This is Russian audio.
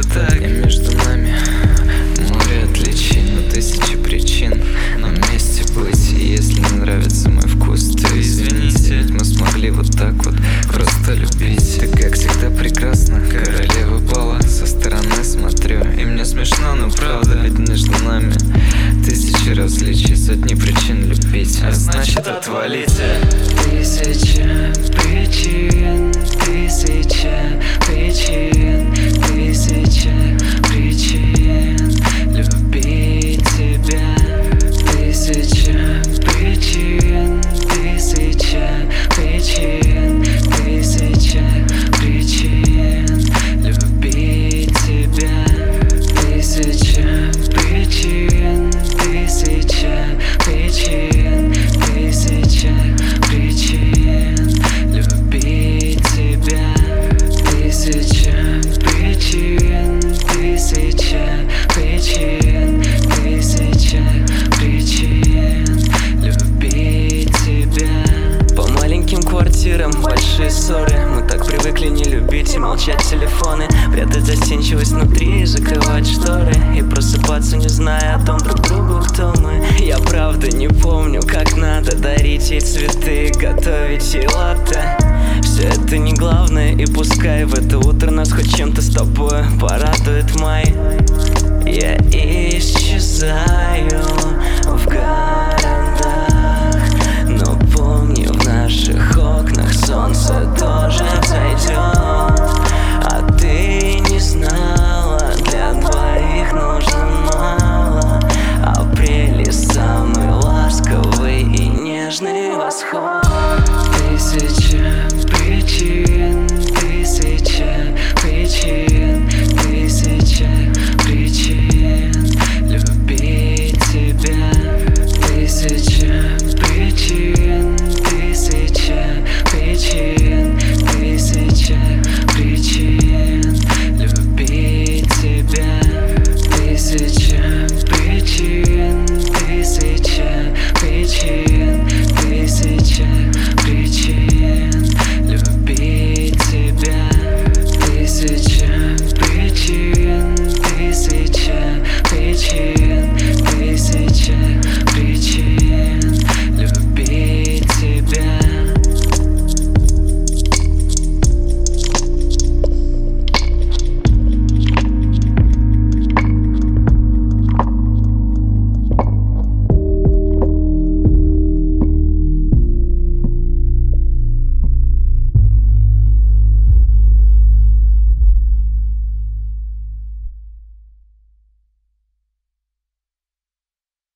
так, и между нами море отличий, но тысячи причин нам вместе быть. И если не нравится мой вкус, то извините, ведь мы смогли вот так вот просто любить. Ты как всегда прекрасна, королева бала. Со стороны смотрю, и мне смешно, но правда, ведь между нами тысячи различий, сотни причин любить, а значит отвалите. Тысяча причин, тысяча причин, тысяча причин любить тебя. Тысяча причин, тысяча причин, тысяча причин любить тебя. Тысяча причин, тысяча причин, тысяча причин любить тебя. Тысяча причин, тысяча причин, тысяча причин любить тебя. По маленьким квартирам большие ссоры. Мы так привыкли не любить и молчать в телефоны, прятать застенчивость внутри и закрывать шторы, и просыпаться, не зная о том друг другу, кто мы. Я правда не помню, как надо дарить ей цветы, готовить ей латте. Все это не главное, и пускай в это утро нас хоть чем-то с тобой порадует май. Я исчезаю в городах, но помни, в наших окнах солнце тоже зайдет.